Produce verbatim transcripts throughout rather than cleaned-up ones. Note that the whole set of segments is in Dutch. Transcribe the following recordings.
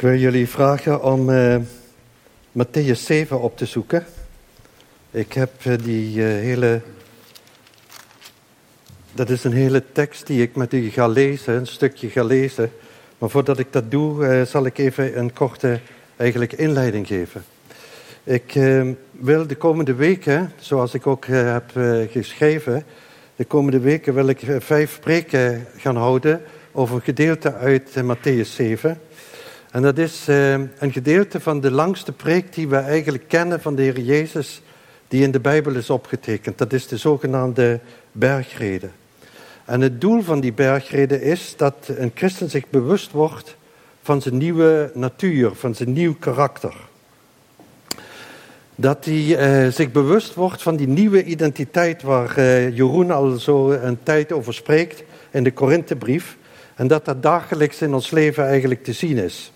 Ik wil jullie vragen om uh, Mattheüs zeven op te zoeken. Ik heb uh, die uh, hele... Dat is een hele tekst die ik met u ga lezen, een stukje ga lezen. Maar voordat ik dat doe, uh, zal ik even een korte eigenlijk inleiding geven. Ik uh, wil de komende weken, zoals ik ook uh, heb uh, geschreven... De komende weken wil ik uh, vijf preken gaan houden over een gedeelte uit uh, Mattheüs zeven... En dat is uh, een gedeelte van de langste preek die we eigenlijk kennen van de Heer Jezus, die in de Bijbel is opgetekend. Dat is de zogenaamde bergrede. En het doel van die bergrede is dat een christen zich bewust wordt van zijn nieuwe natuur, van zijn nieuw karakter. Dat hij uh, zich bewust wordt van die nieuwe identiteit waar uh, Jeroen al zo een tijd over spreekt in de Korinthebrief. En dat dat dagelijks in ons leven eigenlijk te zien is.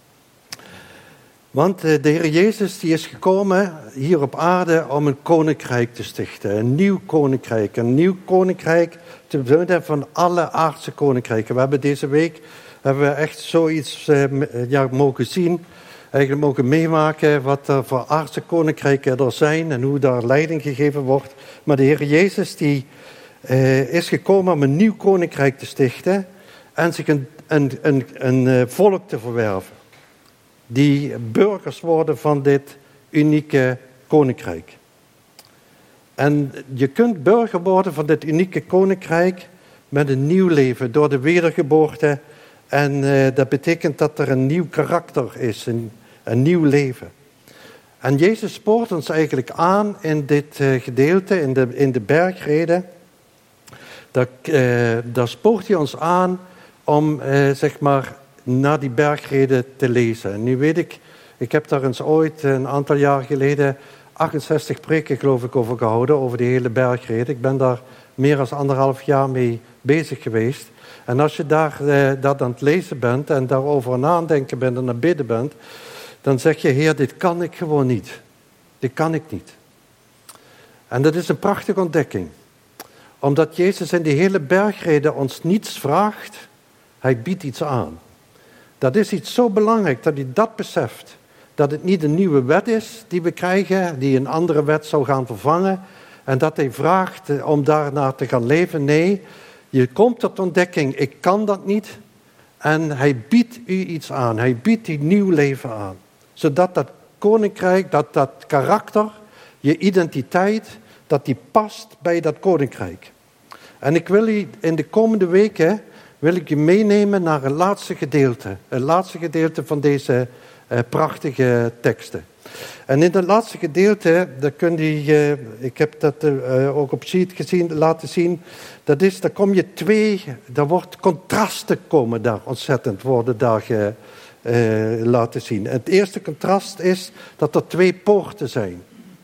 Want de Heer Jezus die is gekomen hier op aarde om een koninkrijk te stichten. Een nieuw koninkrijk. Een nieuw koninkrijk te midden van alle aardse koninkrijken. We hebben deze week hebben we echt zoiets uh, ja, mogen zien. Eigenlijk mogen meemaken wat er voor aardse koninkrijken er zijn. En hoe daar leiding gegeven wordt. Maar de Heer Jezus die uh, is gekomen om een nieuw koninkrijk te stichten. En zich een, een, een, een, een volk te verwerven. Die burgers worden van dit unieke koninkrijk. En je kunt burger worden van dit unieke koninkrijk met een nieuw leven door de wedergeboorte. En uh, dat betekent dat er een nieuw karakter is, een, een nieuw leven. En Jezus spoort ons eigenlijk aan in dit uh, gedeelte, in de, in de bergrede. Dat, uh, daar spoort hij ons aan om, uh, zeg maar... naar die bergrede te lezen. En nu weet ik, ik heb daar eens ooit een aantal jaar geleden achtenzestig preken geloof ik over gehouden, over die hele bergrede. Ik ben daar meer dan anderhalf jaar mee bezig geweest. En als je daar eh, dat aan het lezen bent en daarover aan het denken bent en aan het bidden bent, dan zeg je, Heer, dit kan ik gewoon niet. Dit kan ik niet. En dat is een prachtige ontdekking. Omdat Jezus in die hele bergrede ons niets vraagt, hij biedt iets aan. Dat is iets zo belangrijk dat hij dat beseft. Dat het niet een nieuwe wet is die we krijgen, die een andere wet zou gaan vervangen. En dat hij vraagt om daarnaar te gaan leven. Nee, je komt tot ontdekking, ik kan dat niet. En hij biedt u iets aan. Hij biedt u nieuw leven aan. Zodat dat koninkrijk, dat, dat karakter, je identiteit, dat die past bij dat koninkrijk. En ik wil u in de komende weken... wil ik je meenemen naar het laatste gedeelte. Het laatste gedeelte van deze uh, prachtige teksten. En in het laatste gedeelte, daar kun je, uh, ik heb dat uh, ook op sheet gezien, laten zien. Dat is, daar kom je twee, daar wordt contrasten komen daar ontzettend, worden daar uh, uh, laten zien. Het eerste contrast is dat er twee poorten zijn.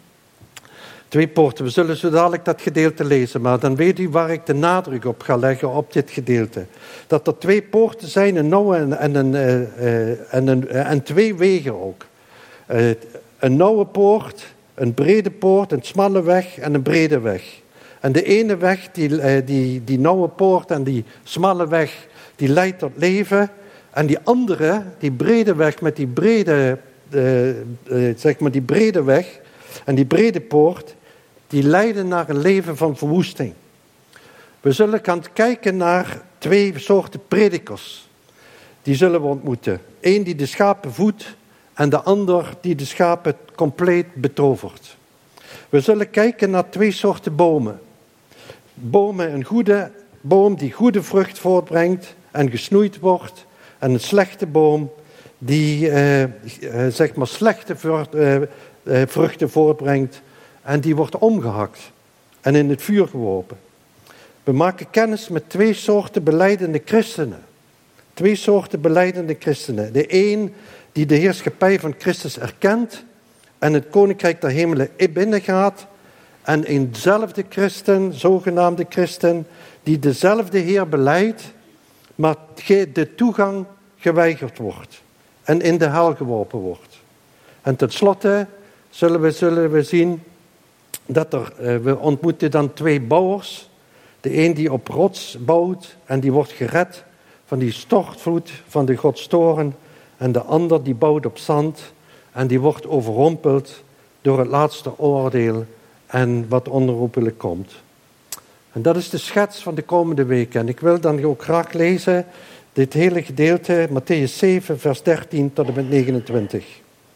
Twee poorten. We zullen zo dadelijk dat gedeelte lezen, maar dan weet u waar ik de nadruk op ga leggen op dit gedeelte. Dat er twee poorten zijn, een nauwe en, en, een, uh, uh, en, een, uh, en twee wegen ook. Uh, een nauwe poort, een brede poort, een smalle weg en een brede weg. En de ene weg, die, uh, die, die nauwe poort en die smalle weg, die leidt tot leven. En die andere, die brede weg met die brede, uh, uh, zeg maar die brede weg en die brede poort, die leiden naar een leven van verwoesting. We zullen gaan kijken naar twee soorten predikers. Die zullen we ontmoeten. Eén die de schapen voedt en de ander die de schapen compleet betovert. We zullen kijken naar twee soorten bomen. Bomen, een goede boom die goede vrucht voortbrengt en gesnoeid wordt. En een slechte boom die eh, eh, zeg maar slechte vrucht, eh, eh, vruchten voortbrengt. En die wordt omgehakt en in het vuur geworpen. We maken kennis met twee soorten belijdende christenen. Twee soorten belijdende christenen. De een die de heerschappij van Christus erkent en het koninkrijk der hemelen binnengaat. En eenzelfde christen, zogenaamde christen, die dezelfde Heer belijdt, maar de toegang geweigerd wordt en in de hel geworpen wordt. En tenslotte zullen we, zullen we zien dat er, uh, we ontmoeten dan twee bouwers. De een die op rots bouwt en die wordt gered van die stortvloed van de godstoren. En de ander die bouwt op zand en die wordt overrompeld door het laatste oordeel en wat onherroepelijk komt. En dat is de schets van de komende weken. En ik wil dan ook graag lezen dit hele gedeelte, Mattheüs zeven, vers dertien tot en met negenentwintig.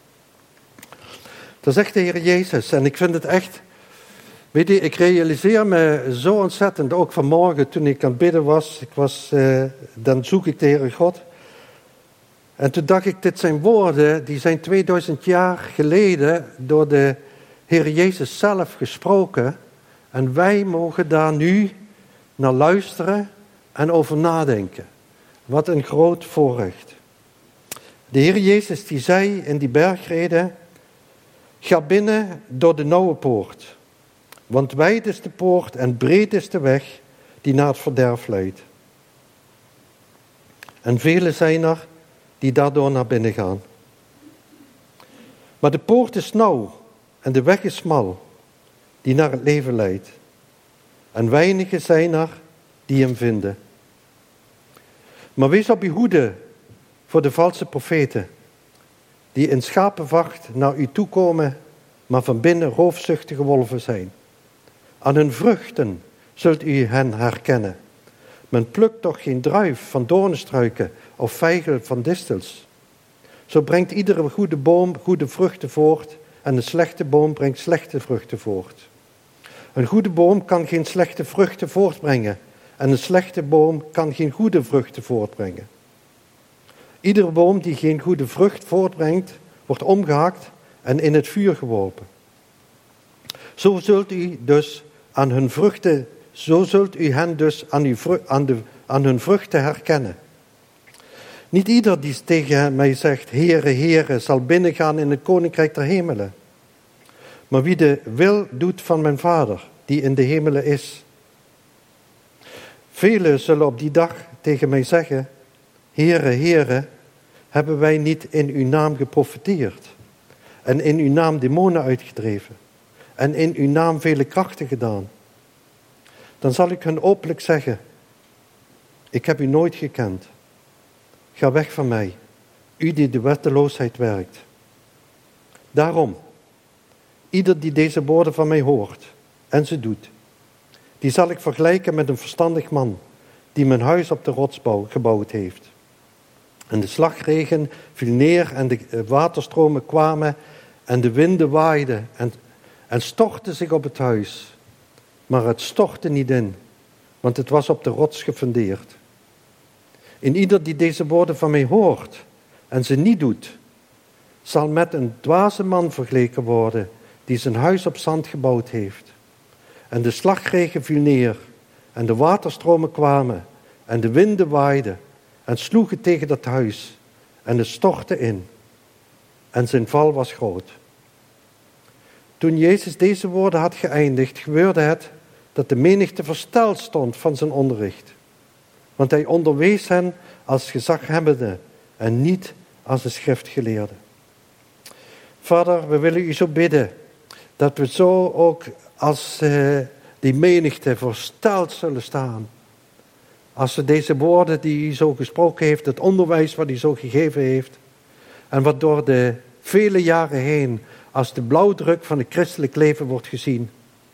Daar zegt de Heer Jezus, en ik vind het echt, weet je, ik realiseer me zo ontzettend, ook vanmorgen toen ik aan het bidden was, ik was uh, dan zoek ik de Heere God. En toen dacht ik, dit zijn woorden, die zijn tweeduizend jaar geleden door de Heer Jezus zelf gesproken. En wij mogen daar nu naar luisteren en over nadenken. Wat een groot voorrecht. De Heer Jezus die zei in die bergrede, ga binnen door de nauwe poort. Want wijd is de poort en breed is de weg die naar het verderf leidt. En velen zijn er die daardoor naar binnen gaan. Maar de poort is nauw en de weg is smal, die naar het leven leidt. En weinigen zijn er die hem vinden. Maar wees op uw hoede voor de valse profeten, die in schapenvacht naar u toekomen, maar van binnen roofzuchtige wolven zijn. Aan hun vruchten zult u hen herkennen. Men plukt toch geen druif van doornstruiken of vijgel van distels. Zo brengt iedere goede boom goede vruchten voort en een slechte boom brengt slechte vruchten voort. Een goede boom kan geen slechte vruchten voortbrengen en een slechte boom kan geen goede vruchten voortbrengen. Iedere boom die geen goede vrucht voortbrengt, wordt omgehakt en in het vuur geworpen. Zo zult u dus aan hun vruchten, zo zult u hen dus aan, uw, aan, de, aan hun vruchten herkennen. Niet ieder die tegen mij zegt, Heere, Heere, zal binnengaan in het koninkrijk der hemelen. Maar wie de wil doet van mijn Vader, die in de hemelen is. Velen zullen op die dag tegen mij zeggen, Heere, Heere, hebben wij niet in uw naam geprofeteerd en in uw naam demonen uitgedreven en in uw naam vele krachten gedaan? Dan zal ik hun openlijk zeggen, ik heb u nooit gekend. Ga weg van mij, u die de wetteloosheid werkt. Daarom, ieder die deze woorden van mij hoort en ze doet, die zal ik vergelijken met een verstandig man die mijn huis op de rots gebouwd heeft. En de slagregen viel neer en de waterstromen kwamen en de winden waaiden en, en stortten zich op het huis. Maar het stortte niet in, want het was op de rots gefundeerd. En ieder die deze woorden van mij hoort en ze niet doet, zal met een dwaze man vergeleken worden die zijn huis op zand gebouwd heeft. En de slagregen viel neer en de waterstromen kwamen en de winden waaiden en sloegen tegen dat huis en het stortte in. En zijn val was groot. Toen Jezus deze woorden had geëindigd, gebeurde het dat de menigte versteld stond van zijn onderricht. Want hij onderwees hen als gezaghebbende en niet als een schriftgeleerde. Vader, we willen u zo bidden dat we zo ook als uh, die menigte versteld zullen staan. Als we deze woorden die u zo gesproken heeft, het onderwijs wat u zo gegeven heeft, en wat door de vele jaren heen als de blauwdruk van het christelijk leven wordt gezien.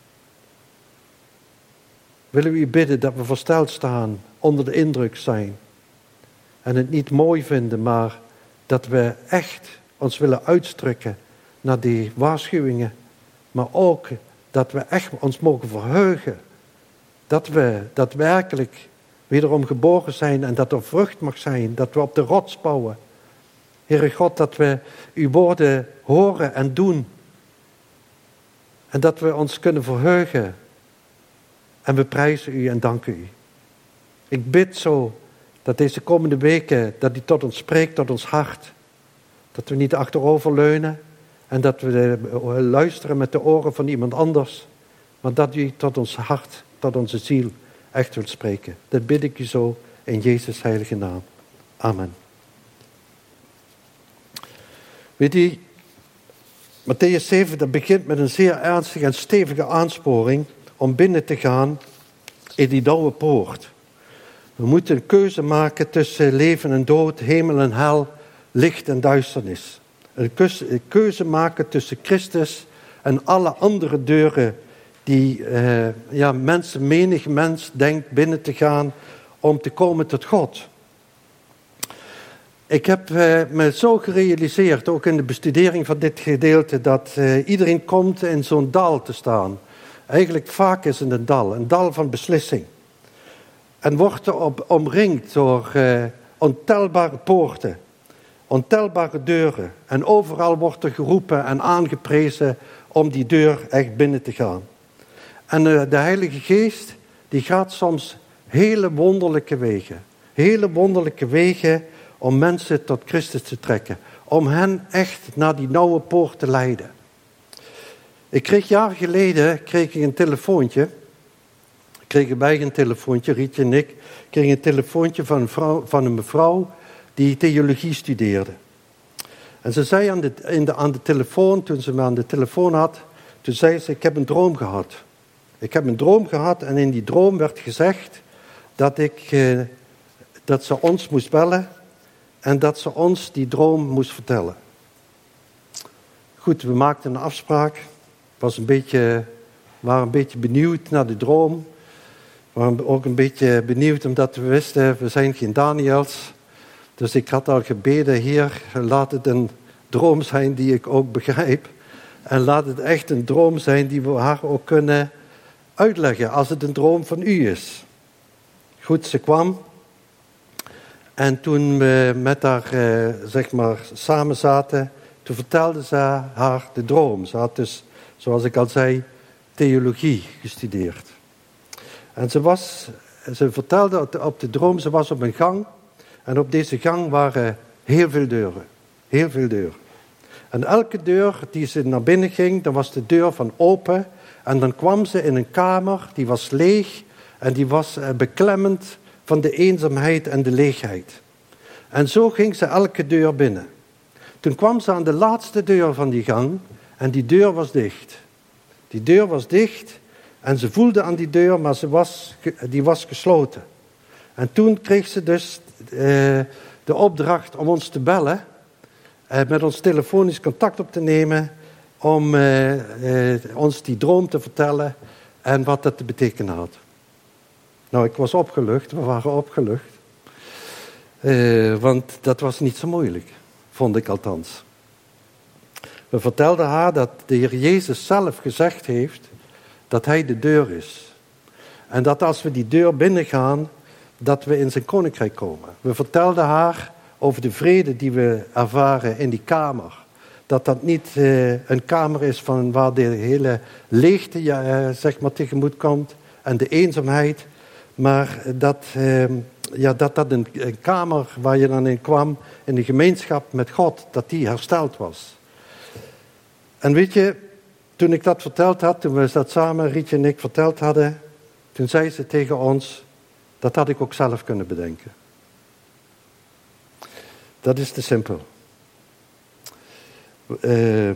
Willen we u bidden dat we versteld staan, onder de indruk zijn. En het niet mooi vinden, maar dat we echt ons willen uitstrekken naar die waarschuwingen. Maar ook dat we echt ons mogen verheugen. Dat we daadwerkelijk wederom geboren zijn en dat er vrucht mag zijn. Dat we op de rots bouwen. Heere God, dat we uw woorden horen en doen. En dat we ons kunnen verheugen. En we prijzen u en danken u. Ik bid zo dat deze komende weken, dat u tot ons spreekt, tot ons hart. Dat we niet achteroverleunen en dat we luisteren met de oren van iemand anders. Maar dat u tot ons hart, tot onze ziel echt wilt spreken. Dat bid ik u zo in Jezus' heilige naam. Amen. Weet u, Mattheüs zeven, dat begint met een zeer ernstige en stevige aansporing om binnen te gaan in die nauwe poort. We moeten een keuze maken tussen leven en dood, hemel en hel, licht en duisternis. Een keuze maken tussen Christus en alle andere deuren die uh, ja, mensen, menig mens denkt binnen te gaan om te komen tot God. Ik heb uh, me zo gerealiseerd, ook in de bestudering van dit gedeelte, dat uh, iedereen komt in zo'n dal te staan. Eigenlijk vaak is het een dal, een dal van beslissing. En wordt er op, omringd door uh, ontelbare poorten, ontelbare deuren. En overal wordt er geroepen en aangeprezen om die deur echt binnen te gaan. En uh, de Heilige Geest, die gaat soms hele wonderlijke wegen. Hele wonderlijke wegen om mensen tot Christus te trekken. Om hen echt naar die nauwe poort te leiden. Ik kreeg jaren geleden kreeg ik een telefoontje. Kregen wij een telefoontje, Rietje en ik. Kregen een telefoontje van een, vrouw, van een mevrouw die theologie studeerde. En ze zei aan de, in de, aan de telefoon, toen ze me aan de telefoon had, toen zei ze, ik heb een droom gehad. Ik heb een droom gehad en in die droom werd gezegd dat, ik, eh, dat ze ons moest bellen en dat ze ons die droom moest vertellen. Goed, we maakten een afspraak. Was een beetje, waren een beetje benieuwd naar de droom. We waren ook een beetje benieuwd omdat we wisten, we zijn geen Daniëls. Dus ik had al gebeden, Heer, laat het een droom zijn die ik ook begrijp. En laat het echt een droom zijn die we haar ook kunnen uitleggen als het een droom van u is. Goed, ze kwam. En toen we met haar eh, zeg maar samen zaten, toen vertelde ze haar de droom. Ze had dus, zoals ik al zei, theologie gestudeerd. En ze, was, ze vertelde op de, op de droom, ze was op een gang. En op deze gang waren heel veel deuren. Heel veel deuren. En elke deur die ze naar binnen ging, dan was de deur van open. En dan kwam ze in een kamer, die was leeg. En die was beklemmend van de eenzaamheid en de leegheid. En zo ging ze elke deur binnen. Toen kwam ze aan de laatste deur van die gang. En die deur was dicht. Die deur was dicht. En ze voelde aan die deur, maar ze was, die was gesloten. En toen kreeg ze dus uh, de opdracht om ons te bellen. Uh, met ons telefonisch contact op te nemen. Om uh, uh, ons die droom te vertellen. En wat dat te betekenen had. Nou, ik was opgelucht. We waren opgelucht. Uh, want dat was niet zo moeilijk. Vond ik althans. We vertelden haar dat de Heer Jezus zelf gezegd heeft dat hij de deur is. En dat als we die deur binnengaan, dat we in zijn koninkrijk komen. We vertelden haar over de vrede die we ervaren in die kamer. Dat dat niet uh, een kamer is van waar de hele leegte uh, zeg maar tegemoet komt en de eenzaamheid. Maar dat uh, ja, dat, dat een, een kamer waar je dan in kwam in de gemeenschap met God, dat die hersteld was. En weet je, toen ik dat verteld had, toen we dat samen, Rietje en ik, verteld hadden, toen zei ze tegen ons, dat had ik ook zelf kunnen bedenken. Dat is te simpel. Uh,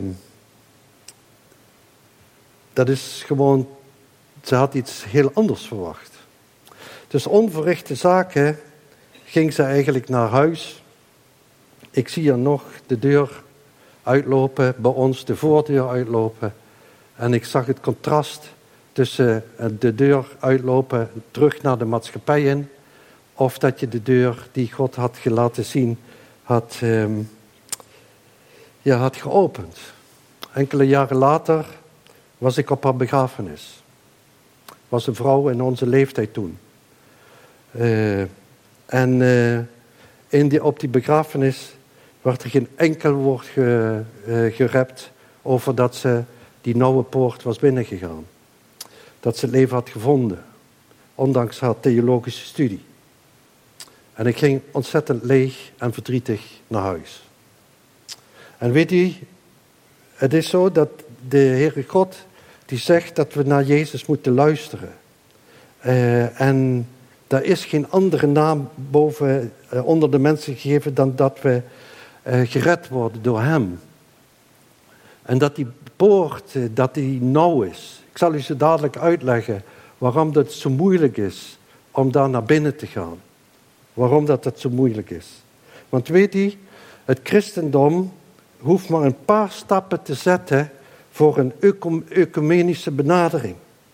dat is gewoon, ze had iets heel anders verwacht. Dus onverrichte zaken ging ze eigenlijk naar huis. Ik zie er nog de deur uitlopen, bij ons de voordeur uitlopen. En ik zag het contrast tussen de deur uitlopen, terug naar de maatschappij in. Of dat je de deur die God had laten zien, had, um, ja, had geopend. Enkele jaren later was ik op haar begrafenis. Was een vrouw in onze leeftijd toen. Uh, en uh, in die, op die begrafenis werd er geen enkel woord ge, uh, gerept over dat ze die nauwe poort was binnengegaan. Dat ze het leven had gevonden, ondanks haar theologische studie. En ik ging ontzettend leeg en verdrietig naar huis. En weet u, het is zo dat de Heere God, die zegt dat we naar Jezus moeten luisteren. Uh, en er is geen andere naam boven, uh, onder de mensen gegeven dan dat we uh, gered worden door Hem. En dat die poort, uh, dat die nauw is. Ik zal u zo dadelijk uitleggen waarom dat zo moeilijk is om daar naar binnen te gaan. Waarom dat, dat zo moeilijk is. Want weet u, Het christendom hoeft maar een paar stappen te zetten voor een ecumenische benadering.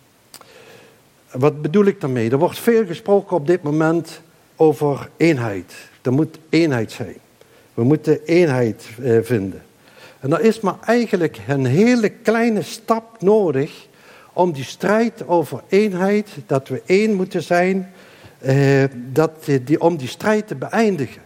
Wat bedoel ik daarmee? Er wordt veel gesproken op dit moment over eenheid. Er moet eenheid zijn. We moeten eenheid eh, vinden. En er is maar eigenlijk een hele kleine stap nodig om die strijd over eenheid, dat we één moeten zijn, eh, dat, die, om die strijd te beëindigen.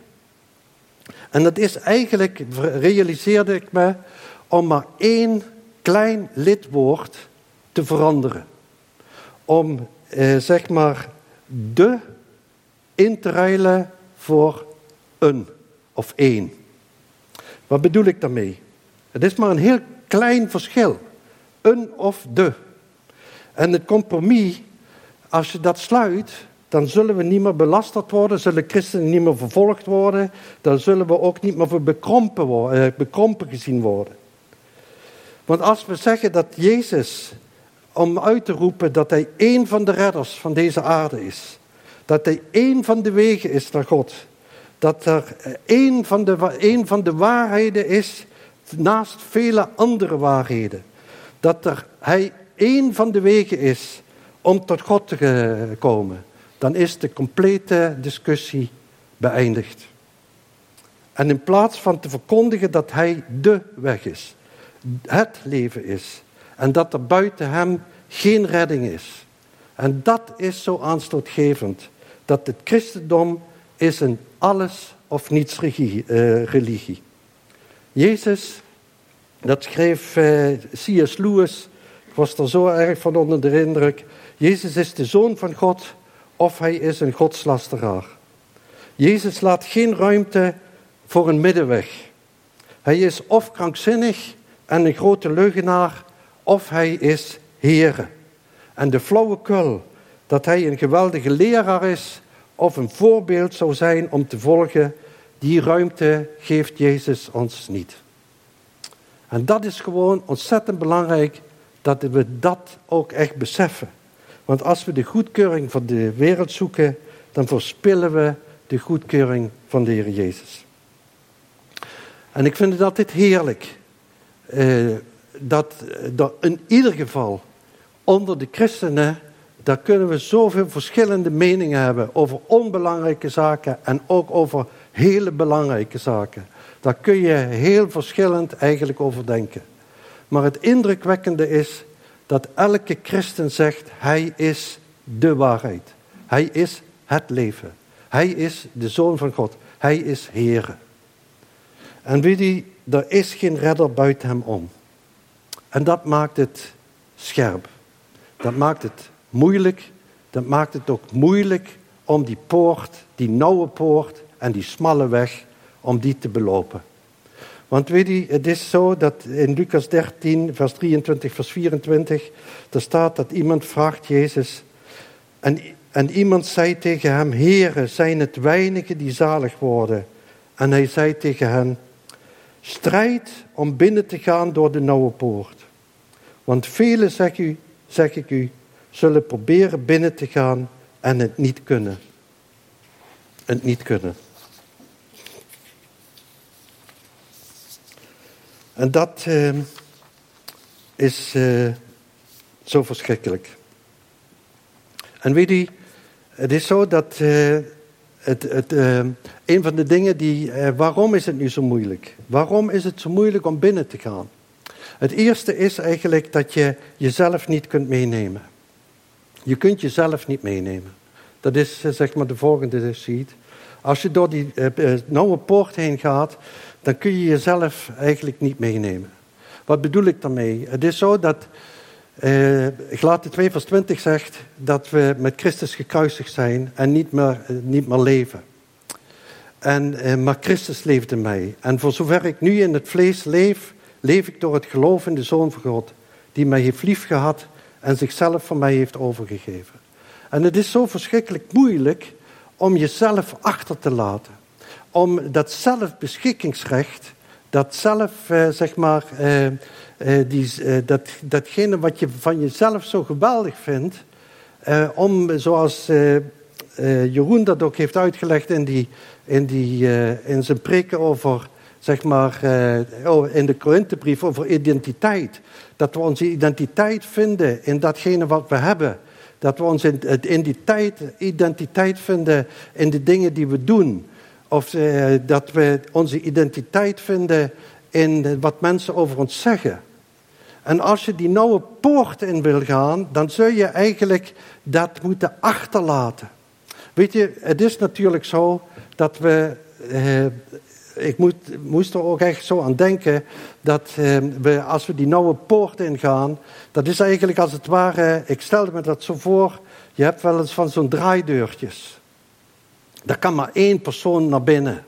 En dat is eigenlijk, realiseerde ik me, om maar één klein lidwoord te veranderen. Om, eh, zeg maar, de in te ruilen voor een of één. Wat bedoel ik daarmee? Het is maar een heel klein verschil. Een of de. En het compromis, als je dat sluit, dan zullen we niet meer belasterd worden, zullen christenen niet meer vervolgd worden, dan zullen we ook niet meer voor bekrompen, worden, bekrompen gezien worden. Want als we zeggen dat Jezus, om uit te roepen dat hij één van de redders van deze aarde is, dat hij één van de wegen is naar God, dat er één van de, één van de waarheden is naast vele andere waarheden, dat er, hij één van de wegen is om tot God te komen, dan is de complete discussie beëindigd. En in plaats van te verkondigen dat hij de weg is, het leven is, en dat er buiten hem geen redding is. En dat is zo aanstootgevend, dat het christendom is een alles of niets religie. Jezus, dat schreef uh, C S Lewis, ik was er zo erg van onder de indruk, Jezus is de Zoon van God of hij is een godslasteraar. Jezus laat geen ruimte voor een middenweg. Hij is of krankzinnig en een grote leugenaar, of hij is Heere. En de flauwekul dat hij een geweldige leraar is, of een voorbeeld zou zijn om te volgen, die ruimte geeft Jezus ons niet. En dat is gewoon ontzettend belangrijk dat we dat ook echt beseffen. Want als we de goedkeuring van de wereld zoeken, dan verspillen we de goedkeuring van de Heer Jezus. En ik vind het altijd heerlijk eh, dat, dat in ieder geval onder de christenen, daar kunnen we zoveel verschillende meningen hebben over onbelangrijke zaken en ook over hele belangrijke zaken. Daar kun je heel verschillend eigenlijk over denken. Maar het indrukwekkende is dat elke christen zegt, hij is de waarheid. Hij is het leven. Hij is de Zoon van God. Hij is Heere. En weet je, er is geen redder buiten hem om. En dat maakt het scherp. Dat maakt het moeilijk. Dat maakt het ook moeilijk om die poort, die nauwe poort en die smalle weg, om die te belopen. Want weet je, het is zo dat in Lucas dertien, vers drieëntwintig, vers vierentwintig, er staat dat iemand vraagt Jezus, en, en iemand zei tegen hem, Heere, zijn het weinigen die zalig worden? En hij zei tegen hen, strijd om binnen te gaan door de nauwe poort. Want velen, zeg, u, zeg ik u, zullen proberen binnen te gaan en het niet kunnen. Het niet kunnen. En dat uh, is uh, zo verschrikkelijk. En weet je, het is zo dat uh, het, het, uh, een van de dingen die, uh, waarom is het nu zo moeilijk? Waarom is het zo moeilijk om binnen te gaan? Het eerste is eigenlijk dat je jezelf niet kunt meenemen. Je kunt jezelf niet meenemen. Dat is uh, zeg maar de volgende sheet. Als je door die uh, uh, nauwe poort heen gaat, dan kun je jezelf eigenlijk niet meenemen. Wat bedoel ik daarmee? Het is zo dat uh, Galaten twee vers twintig zegt dat we met Christus gekruisigd zijn en niet meer, uh, niet meer leven. En, uh, maar Christus leeft in mij. En voor zover ik nu in het vlees leef, leef ik door het geloof in de Zoon van God, die mij heeft liefgehad en zichzelf voor mij heeft overgegeven. En het is zo verschrikkelijk moeilijk om jezelf achter te laten. Om dat zelfbeschikkingsrecht, dat zelf, eh, zeg maar, eh, eh, die, eh, dat, datgene wat je van jezelf zo geweldig vindt, eh, om, zoals eh, eh, Jeroen dat ook heeft uitgelegd in, die, in, die, uh, in zijn preken over zeg maar, uh, in de Korinthebrief over identiteit. Dat we onze identiteit vinden in datgene wat we hebben. Dat we onze identiteit, identiteit vinden in de dingen die we doen. Of uh, dat we onze identiteit vinden in wat mensen over ons zeggen. En als je die nauwe poort in wil gaan, dan zul je eigenlijk dat moeten achterlaten. Weet je, het is natuurlijk zo dat we... Uh, ik moet, moest er ook echt zo aan denken dat uh, we, als we die nauwe poort ingaan, dat is eigenlijk als het ware, ik stelde me dat zo voor, je hebt wel eens van zo'n draaideurtjes. Daar kan maar één persoon naar binnen.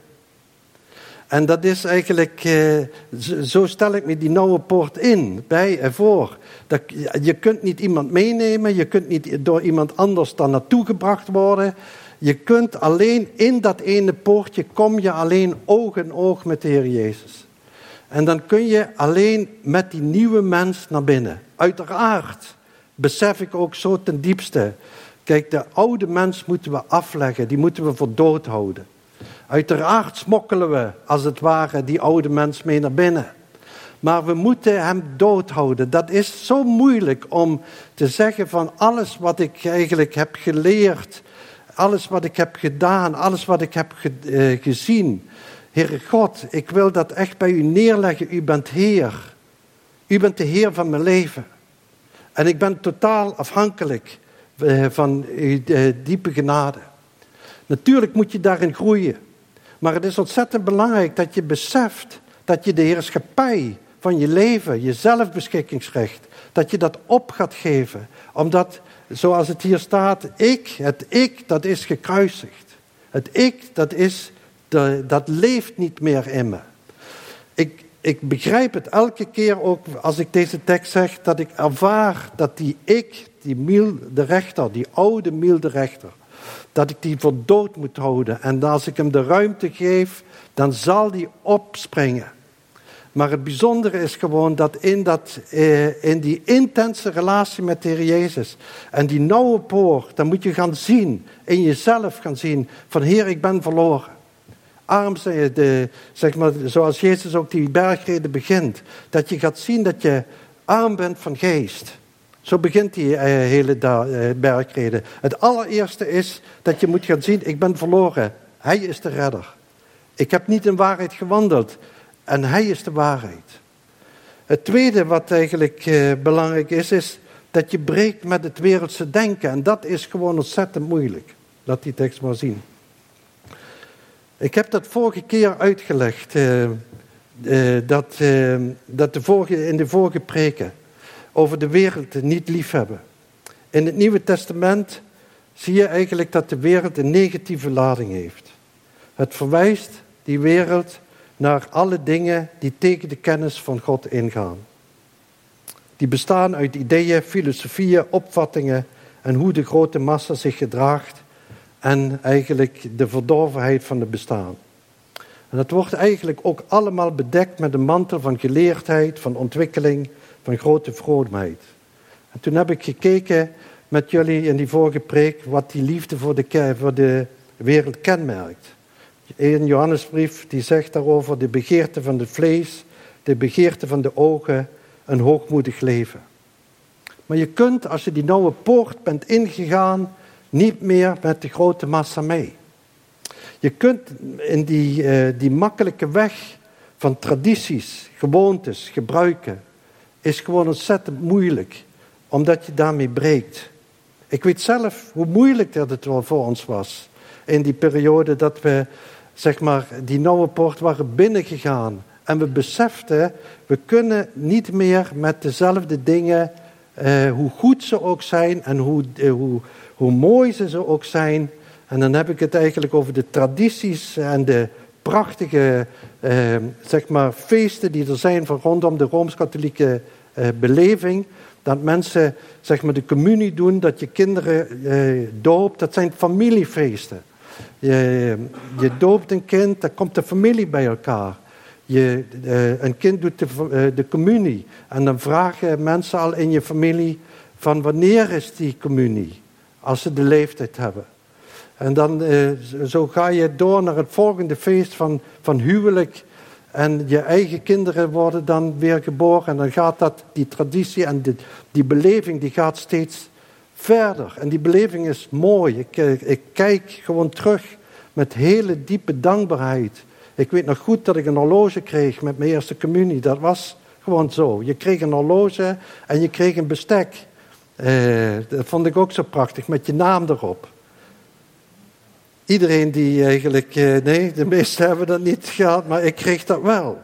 En dat is eigenlijk, uh, zo stel ik me die nauwe poort in, bij en voor. Dat, je kunt niet iemand meenemen, je kunt niet door iemand anders daar naartoe gebracht worden. Je kunt alleen in dat ene poortje, kom je alleen oog in oog met de Heer Jezus. En dan kun je alleen met die nieuwe mens naar binnen. Uiteraard besef ik ook zo ten diepste. Kijk, de oude mens moeten we afleggen, die moeten we voor dood houden. Uiteraard smokkelen we, als het ware, die oude mens mee naar binnen. Maar we moeten hem doodhouden. Dat is zo moeilijk om te zeggen van alles wat ik eigenlijk heb geleerd, alles wat ik heb gedaan, alles wat ik heb ge- uh, gezien. Heere God, ik wil dat echt bij u neerleggen. U bent Heer. U bent de Heer van mijn leven. En ik ben totaal afhankelijk uh, van uw uh, diepe genade. Natuurlijk moet je daarin groeien. Maar het is ontzettend belangrijk dat je beseft dat je de heerschappij van je leven, je zelfbeschikkingsrecht, dat je dat op gaat geven. Omdat, zoals het hier staat, ik, het ik, dat is gekruisigd. Het ik, dat, is, dat leeft niet meer in me. Ik, ik begrijp het elke keer ook als ik deze tekst zeg, dat ik ervaar dat die ik, die Miel de rechter, die oude Miel de rechter, dat ik die voor dood moet houden. En als ik hem de ruimte geef, dan zal die opspringen. Maar het bijzondere is gewoon dat in, dat, eh, in die intense relatie met de Heer Jezus en die nauwe poort, dan moet je gaan zien, in jezelf gaan zien, van Heer, ik ben verloren. Arm, de, zeg maar, zoals Jezus ook die bergreden begint, dat je gaat zien dat je arm bent van geest. Zo begint die uh, hele da- uh, bergreden. Het allereerste is dat je moet gaan zien, ik ben verloren. Hij is de redder. Ik heb niet in waarheid gewandeld. En hij is de waarheid. Het tweede wat eigenlijk uh, belangrijk is, is dat je breekt met het wereldse denken. En dat is gewoon ontzettend moeilijk. Laat die tekst maar zien. Ik heb dat vorige keer uitgelegd. Uh, uh, dat, uh, dat de vorige, in de vorige preken. Over de wereld niet liefhebben. In het Nieuwe Testament zie je eigenlijk dat de wereld een negatieve lading heeft. Het verwijst die wereld naar alle dingen die tegen de kennis van God ingaan. Die bestaan uit ideeën, filosofieën, opvattingen en hoe de grote massa zich gedraagt en eigenlijk de verdorvenheid van het bestaan. En dat wordt eigenlijk ook allemaal bedekt met een mantel van geleerdheid, van ontwikkeling, van grote vroomheid. En toen heb ik gekeken met jullie in die vorige preek wat die liefde voor de, voor de wereld kenmerkt. Een Johannesbrief die zegt daarover de begeerte van het vlees, de begeerte van de ogen, een hoogmoedig leven. Maar je kunt, als je die nauwe poort bent ingegaan, niet meer met de grote massa mee. Je kunt in die, uh, die makkelijke weg van tradities, gewoontes, gebruiken, is gewoon ontzettend moeilijk, omdat je daarmee breekt. Ik weet zelf hoe moeilijk dat het wel voor ons was in die periode dat we, zeg maar, die nauwe poort waren binnengegaan. En we beseften, we kunnen niet meer met dezelfde dingen, uh, hoe goed ze ook zijn en hoe, uh, hoe, hoe mooi ze, ze ook zijn. En dan heb ik het eigenlijk over de tradities en de prachtige, uh, zeg maar, feesten die er zijn van rondom de Rooms-Katholieke uh, beleving. Dat mensen, zeg maar, de communie doen, dat je kinderen uh, doopt. Dat zijn familiefeesten. Je, je doopt een kind, dan komt de familie bij elkaar. Je, uh, een kind doet de, uh, de communie. En dan vragen mensen al in je familie van wanneer is die communie? Als ze de leeftijd hebben. En dan uh, zo ga je door naar het volgende feest van, van huwelijk. En je eigen kinderen worden dan weer geboren. En dan gaat dat, die traditie en die, die beleving, die gaat steeds verder. En die beleving is mooi. Ik, ik kijk gewoon terug met hele diepe dankbaarheid. Ik weet nog goed dat ik een horloge kreeg met mijn eerste communie. Dat was gewoon zo. Je kreeg een horloge en je kreeg een bestek. Uh, dat vond ik ook zo prachtig, met je naam erop. Iedereen die eigenlijk... Uh, nee, de meesten hebben dat niet gehad, maar ik kreeg dat wel.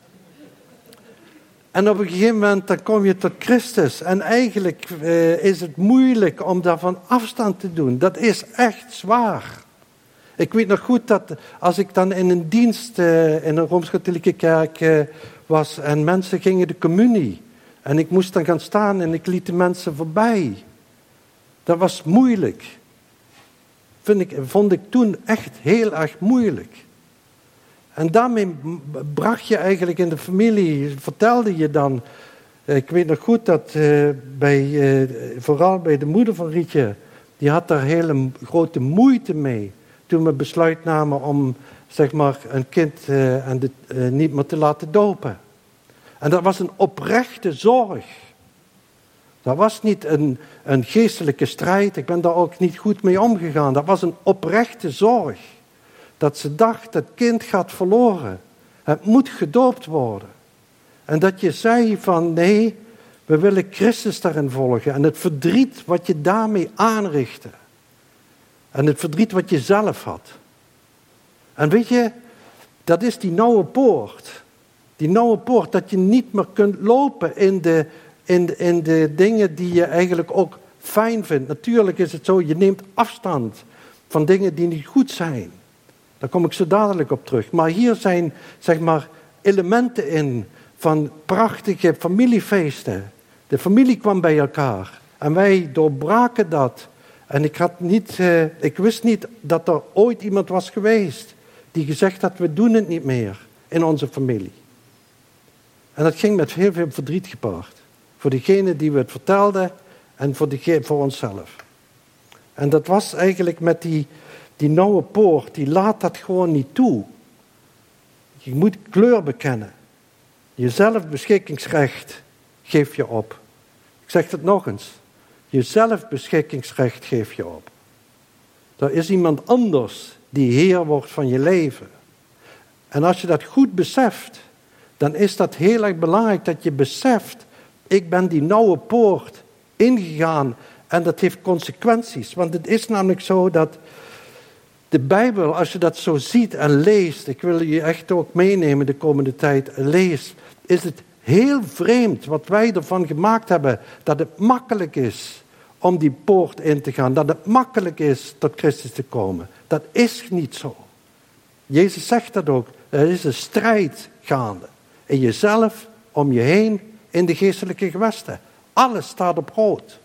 En op een gegeven moment dan kom je tot Christus. En eigenlijk uh, is het moeilijk om daarvan afstand te doen. Dat is echt zwaar. Ik weet nog goed dat als ik dan in een dienst uh, in een Rooms-Katholieke kerk uh, was en mensen gingen de communie. En ik moest dan gaan staan en ik liet de mensen voorbij. Dat was moeilijk. Vind ik, vond ik toen echt heel erg moeilijk. En daarmee bracht je eigenlijk in de familie, vertelde je dan... Ik weet nog goed dat uh, bij, uh, vooral bij de moeder van Rietje... die had daar hele grote moeite mee... toen we besluit namen om zeg maar, een kind uh, en de, uh, niet meer te laten dopen. En dat was een oprechte zorg. Dat was niet een, een geestelijke strijd. Ik ben daar ook niet goed mee omgegaan. Dat was een oprechte zorg. Dat ze dacht, het kind gaat verloren. Het moet gedoopt worden. En dat je zei van nee, we willen Christus daarin volgen. En het verdriet wat je daarmee aanrichtte. En het verdriet wat je zelf had. En weet je, dat is die nauwe poort. Die nauwe poort, dat je niet meer kunt lopen in de, in, de, in de dingen die je eigenlijk ook fijn vindt. Natuurlijk is het zo, je neemt afstand van dingen die niet goed zijn. Daar kom ik zo dadelijk op terug. Maar hier zijn, zeg maar, elementen in van prachtige familiefeesten. De familie kwam bij elkaar. En wij doorbraken dat. En ik, had niet, uh, ik wist niet dat er ooit iemand was geweest die gezegd had, we doen het niet meer in onze familie. En dat ging met heel veel verdriet gepaard. Voor degene die we het vertelden en voor, die, voor onszelf. En dat was eigenlijk met die, die nauwe poort, die laat dat gewoon niet toe. Je moet kleur bekennen. Je zelfbeschikkingsrecht geef je op. Ik zeg het nog eens. Je zelfbeschikkingsrecht geef je op. Er is iemand anders die heer wordt van je leven. En als je dat goed beseft, dan is dat heel erg belangrijk dat je beseft, ik ben die nauwe poort ingegaan en dat heeft consequenties. Want het is namelijk zo dat de Bijbel, als je dat zo ziet en leest, ik wil je echt ook meenemen de komende tijd, lees, is het heel vreemd wat wij ervan gemaakt hebben, dat het makkelijk is om die poort in te gaan, dat het makkelijk is tot Christus te komen. Dat is niet zo. Jezus zegt dat ook, er is een strijd gaande. In jezelf, om je heen, in de geestelijke gewesten. Alles staat op rood.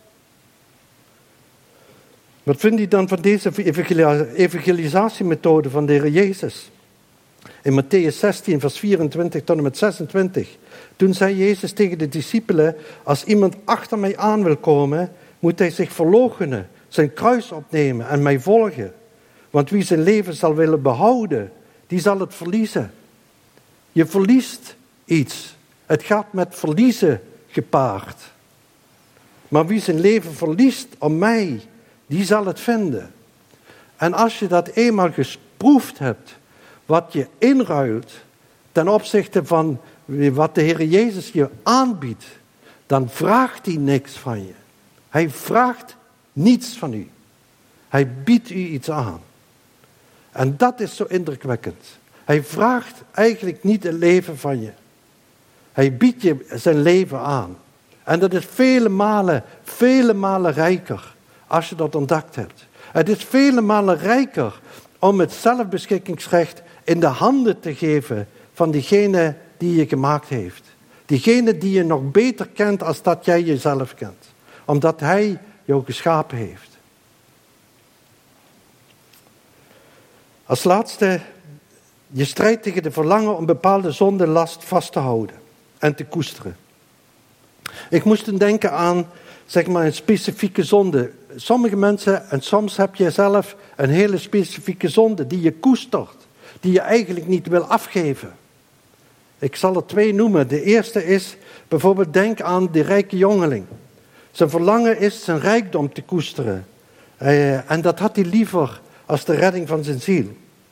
Wat vindt u dan van deze evangelisatiemethode van de Heer Jezus? In Mattheüs zestien, vers vierentwintig tot en met zesentwintig. Toen zei Jezus tegen de discipelen, als iemand achter mij aan wil komen, moet hij zich verloochenen, zijn kruis opnemen en mij volgen. Want wie zijn leven zal willen behouden, die zal het verliezen. Je verliest iets. Het gaat met verliezen gepaard. Maar wie zijn leven verliest om mij, die zal het vinden. En als je dat eenmaal gesproefd hebt, wat je inruilt ten opzichte van wat de Heer Jezus je aanbiedt, dan vraagt hij niks van je. Hij vraagt niets van u. Hij biedt u iets aan. En dat is zo indrukwekkend. Hij vraagt eigenlijk niet het leven van je. Hij biedt je zijn leven aan. En dat is vele malen, vele malen rijker als je dat ontdekt hebt. Het is vele malen rijker om het zelfbeschikkingsrecht in de handen te geven van diegene die je gemaakt heeft. Diegene die je nog beter kent als dat jij jezelf kent. Omdat hij jou geschapen heeft. Als laatste, je strijdt tegen de verlangen om bepaalde zondenlast vast te houden en te koesteren. Ik moest denken aan, zeg maar, een specifieke zonde. Sommige mensen, en soms heb je zelf een hele specifieke zonde die je koestert, die je eigenlijk niet wil afgeven. Ik zal er twee noemen. De eerste is, bijvoorbeeld denk aan de rijke jongeling. Zijn verlangen is zijn rijkdom te koesteren. Uh, en dat had hij liever als de redding van zijn ziel.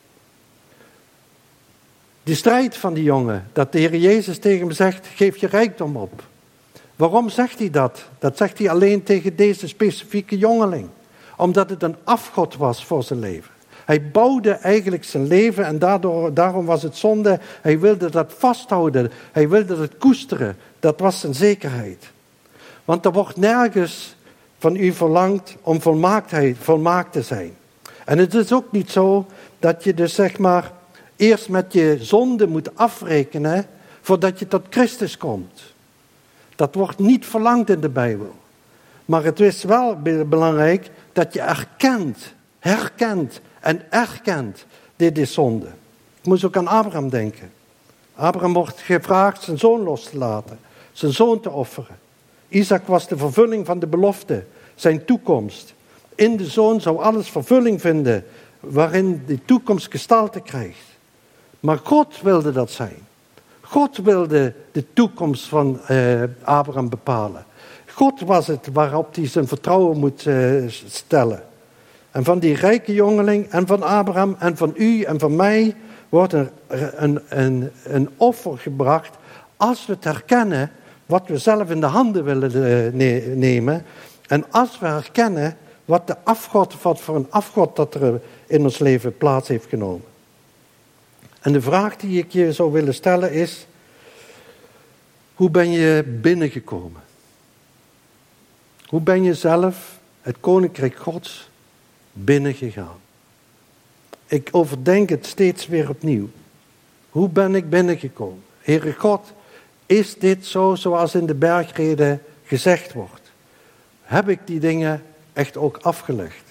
Die strijd van die jongen, dat de Heer Jezus tegen hem zegt, geef je rijkdom op. Waarom zegt hij dat? Dat zegt hij alleen tegen deze specifieke jongeling. Omdat het een afgod was voor zijn leven. Hij bouwde eigenlijk zijn leven en daardoor, daarom was het zonde. Hij wilde dat vasthouden. Hij wilde het koesteren. Dat was zijn zekerheid. Want er wordt nergens van u verlangd om volmaaktheid, volmaakt te zijn. En het is ook niet zo dat je dus zeg maar eerst met je zonde moet afrekenen voordat je tot Christus komt. Dat wordt niet verlangd in de Bijbel. Maar het is wel belangrijk dat je erkent, herkent en erkent, dit is zonde. Ik moest ook aan Abraham denken. Abraham wordt gevraagd zijn zoon los te laten, zijn zoon te offeren. Isaac was de vervulling van de belofte, zijn toekomst. In de zoon zou alles vervulling vinden, waarin de toekomst gestalte krijgt. Maar God wilde dat zijn. God wilde de toekomst van uh, Abraham bepalen. God was het waarop hij zijn vertrouwen moet uh, stellen. En van die rijke jongeling en van Abraham en van u en van mij wordt een, een, een, een offer gebracht als we het herkennen wat we zelf in de handen willen uh, ne- nemen. En als we herkennen wat de afgod, wat voor een afgod dat er in ons leven plaats heeft genomen. En de vraag die ik je zou willen stellen is, hoe ben je binnengekomen? Hoe ben je zelf het Koninkrijk Gods binnengegaan? Ik overdenk het steeds weer opnieuw. Hoe ben ik binnengekomen? Heere God, is dit zo zoals in de bergreden gezegd wordt? Heb ik die dingen echt ook afgelegd?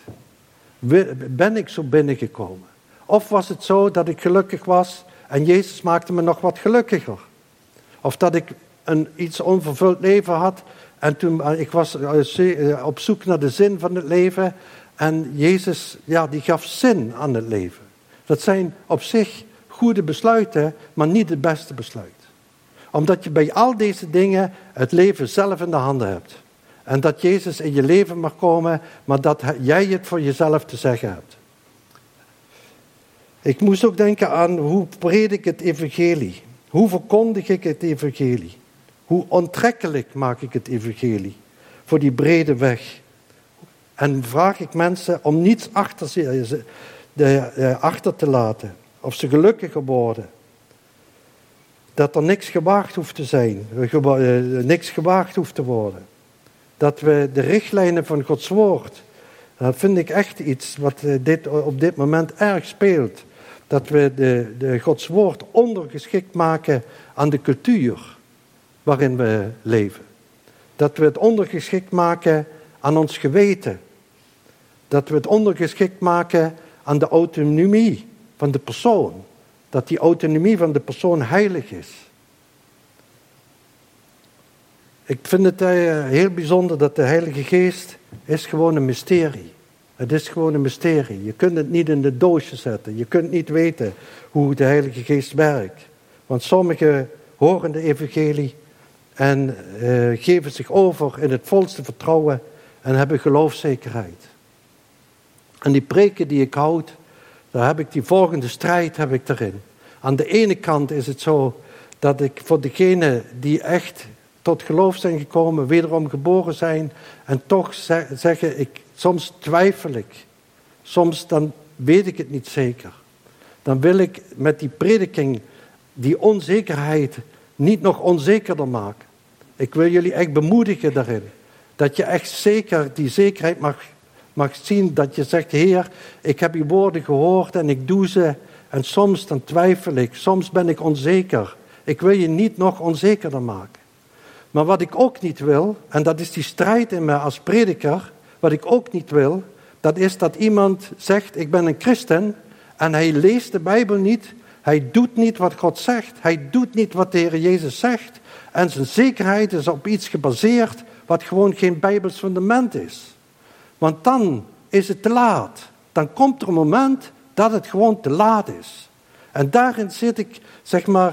Ben ik zo binnengekomen? Of was het zo dat ik gelukkig was en Jezus maakte me nog wat gelukkiger? Of dat ik een iets onvervuld leven had en toen ik was op zoek naar de zin van het leven en Jezus, ja, die gaf zin aan het leven. Dat zijn op zich goede besluiten, maar niet het beste besluit. Omdat je bij al deze dingen het leven zelf in de handen hebt. En dat Jezus in je leven mag komen, maar dat jij het voor jezelf te zeggen hebt. Ik moest ook denken aan hoe predik ik het evangelie. Hoe verkondig ik het evangelie? Hoe onttrekkelijk maak ik het evangelie? Voor die brede weg. En vraag ik mensen om niets achter, ze, de, de, achter te laten. Of ze gelukkiger worden. Dat er niks gewaagd hoeft te zijn. Niks gewaagd hoeft te worden. Dat we de richtlijnen van Gods woord. Dat vind ik echt iets wat dit, op dit moment erg speelt. Dat we de, de Gods woord ondergeschikt maken aan de cultuur waarin we leven. Dat we het ondergeschikt maken aan ons geweten. Dat we het ondergeschikt maken aan de autonomie van de persoon. Dat die autonomie van de persoon heilig is. Ik vind het heel bijzonder dat de Heilige Geest is gewoon een mysterie. Het is gewoon een mysterie. Je kunt het niet in de doosje zetten. Je kunt niet weten hoe de Heilige Geest werkt. Want sommigen horen de evangelie en uh, geven zich over in het volste vertrouwen en hebben geloofszekerheid. En die preken die ik houd, daar heb ik die volgende strijd heb ik erin. Aan de ene kant is het zo dat ik voor degenen die echt tot geloof zijn gekomen, wederom geboren zijn en toch zeggen, ik, soms twijfel ik. Soms dan weet ik het niet zeker. Dan wil ik met die prediking die onzekerheid niet nog onzekerder maken. Ik wil jullie echt bemoedigen daarin. Dat je echt zeker die zekerheid mag, mag zien. Dat je zegt, Heer, ik heb uw woorden gehoord en ik doe ze. En soms dan twijfel ik, soms ben ik onzeker. Ik wil je niet nog onzekerder maken. Maar wat ik ook niet wil, en dat is die strijd in mij als prediker, wat ik ook niet wil, dat is dat iemand zegt, ik ben een christen, en hij leest de Bijbel niet, hij doet niet wat God zegt, hij doet niet wat de Heer Jezus zegt, en zijn zekerheid is op iets gebaseerd wat gewoon geen Bijbels fundament is. Want dan is het te laat. Dan komt er een moment dat het gewoon te laat is. En daarin zit ik, zeg maar,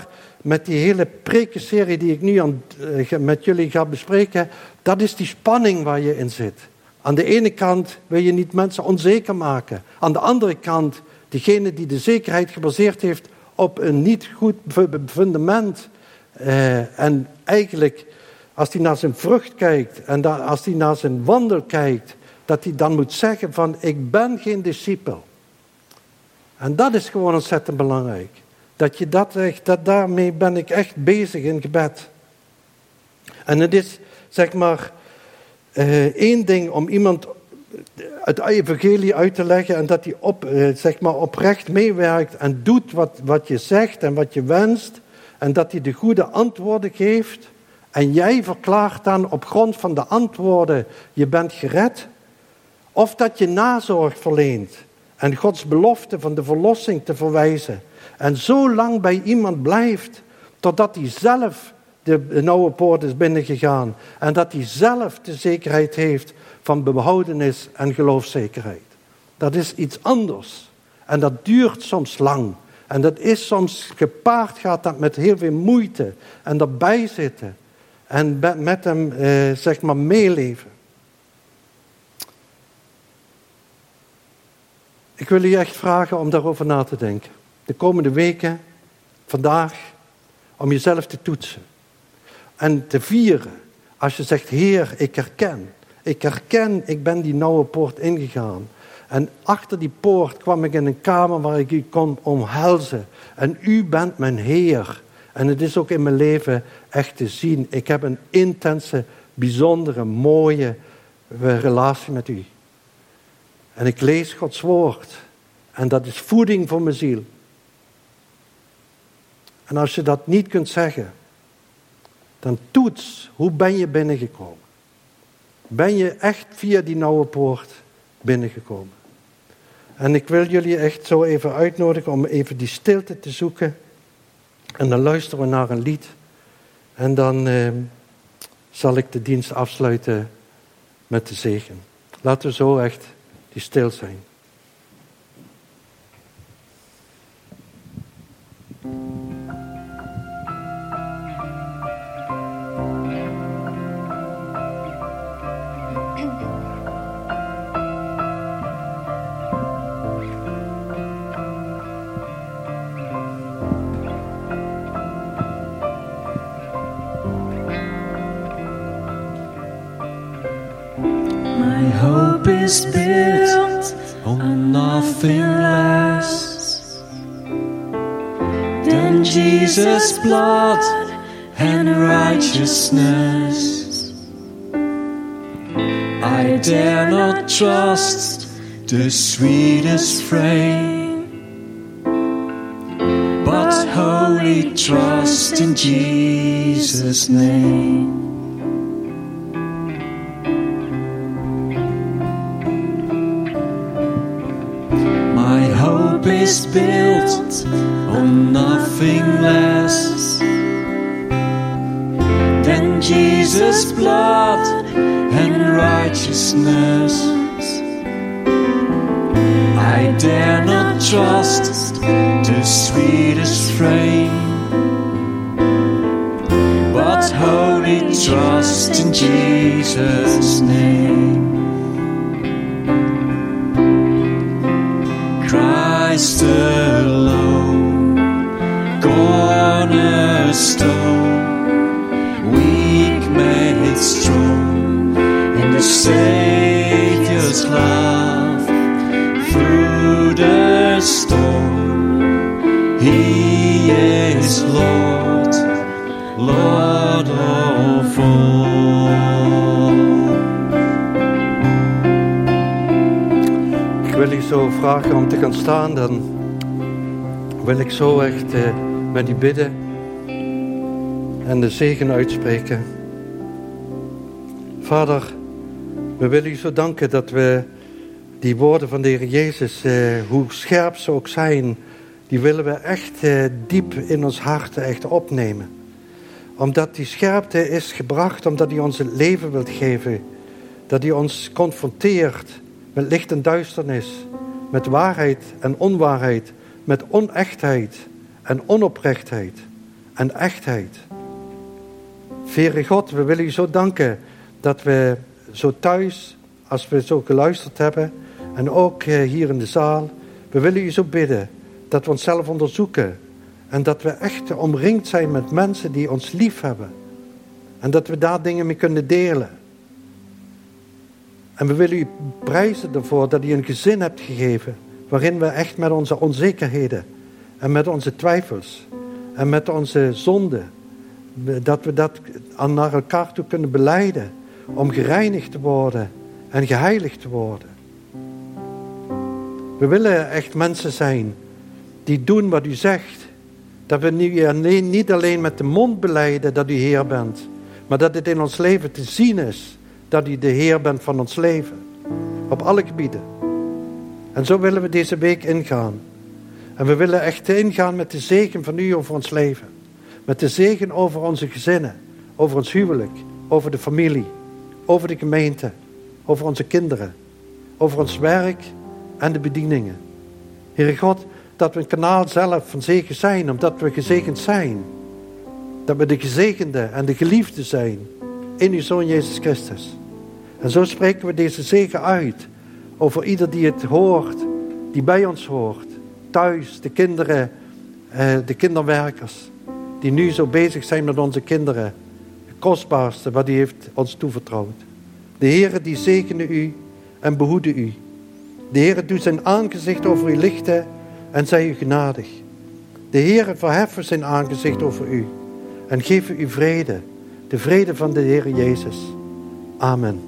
met die hele prekenserie die ik nu aan, uh, met jullie ga bespreken, dat is die spanning waar je in zit. Aan de ene kant wil je niet mensen onzeker maken. Aan de andere kant, degene die de zekerheid gebaseerd heeft op een niet goed fundament. Uh, en eigenlijk, als hij naar zijn vrucht kijkt en da- als hij naar zijn wandel kijkt, dat hij dan moet zeggen van, ik ben geen discipel. En dat is gewoon ontzettend belangrijk. Dat je dat echt, dat daarmee ben ik echt bezig in gebed. En het is, zeg maar, uh, één ding om iemand het evangelie uit te leggen en dat hij op, uh, zeg maar oprecht meewerkt en doet wat, wat je zegt en wat je wenst en dat hij de goede antwoorden geeft en jij verklaart dan op grond van de antwoorden je bent gered, of dat je nazorg verleent en Gods belofte van de verlossing te verwijzen en zo lang bij iemand blijft totdat hij zelf de nauwe poort is binnengegaan en dat hij zelf de zekerheid heeft van behoudenis en geloofszekerheid. Dat is iets anders. En dat duurt soms lang. En dat is soms gepaard gaat dat met heel veel moeite. En daarbij zitten. En met hem, eh, zeg maar, meeleven. Ik wil je echt vragen om daarover na te denken. De komende weken, vandaag, om jezelf te toetsen. En te vieren. Als je zegt, Heer, ik herken. Ik herken, ik ben die nauwe poort ingegaan. En achter die poort kwam ik in een kamer waar ik u kon omhelzen. En u bent mijn Heer. En het is ook in mijn leven echt te zien. Ik heb een intense, bijzondere, mooie relatie met u. En ik lees Gods woord. En dat is voeding voor mijn ziel. En als je dat niet kunt zeggen, dan toets, hoe ben je binnengekomen? Ben je echt via die nauwe poort binnengekomen? En ik wil jullie echt zo even uitnodigen om even die stilte te zoeken. En dan luisteren we naar een lied. En dan eh, zal ik de dienst afsluiten met de zegen. Laten we zo echt die stil zijn. Is built on nothing less than Jesus' blood and righteousness. I dare not trust the sweetest frame, but wholly trust in Jesus' name. Is built on nothing less than Jesus' blood and righteousness. I dare not trust the sweetest frame, but wholly trust in Jesus' name. Christ alone, cornerstone, weak made strong in the Savior's love. Through the storm, He is Lord, Lord of all. Ik wil je zo vragen om te gaan staan, dan wil ik zo echt eh, met u bidden en de zegen uitspreken. Vader, we willen u zo danken dat we die woorden van de Heer Jezus, eh, hoe scherp ze ook zijn, die willen we echt eh, diep in ons hart echt opnemen. Omdat die scherpte is gebracht, omdat hij ons het leven wilt geven. Dat hij ons confronteert met licht en duisternis, met waarheid en onwaarheid, met onechtheid en onoprechtheid. en echtheid. Heere God, we willen u zo danken dat we zo thuis, als we zo geluisterd hebben, en ook hier in de zaal, we willen u zo bidden dat we onszelf onderzoeken en dat we echt omringd zijn met mensen die ons lief hebben. En dat we daar dingen mee kunnen delen. En we willen u prijzen ervoor dat u een gezin hebt gegeven, waarin we echt met onze onzekerheden en met onze twijfels en met onze zonden, dat we dat naar elkaar toe kunnen belijden, om gereinigd te worden en geheiligd te worden. We willen echt mensen zijn die doen wat u zegt. Dat we niet alleen met de mond belijden dat u Heer bent, maar dat het in ons leven te zien is dat u de Heer bent van ons leven. Op alle gebieden. En zo willen we deze week ingaan. En we willen echt ingaan met de zegen van u over ons leven. Met de zegen over onze gezinnen, over ons huwelijk, over de familie, over de gemeente, over onze kinderen, over ons werk en de bedieningen. Heere God, dat we een kanaal zelf van zegen zijn, omdat we gezegend zijn. Dat we de gezegende en de geliefde zijn in uw Zoon Jezus Christus. En zo spreken we deze zegen uit over ieder die het hoort, die bij ons hoort. Thuis, de kinderen, de kinderwerkers, die nu zo bezig zijn met onze kinderen. Het kostbaarste wat u heeft ons toevertrouwd. De Heere die zegene u en behoede u. De Heere doet zijn aangezicht over u lichten en zij u genadig. De Heere verheffen zijn aangezicht over u en geef u vrede, de vrede van de Heere Jezus. Amen.